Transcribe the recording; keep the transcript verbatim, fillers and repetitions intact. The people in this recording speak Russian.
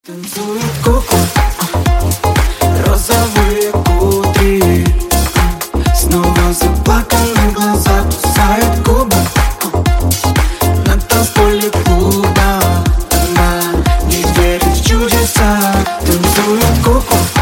Танцует куку, розовые кудри. Снова заплаканы глаза, кусает губы. На танцполе клуба она не верит в чудеса. Танцует куку.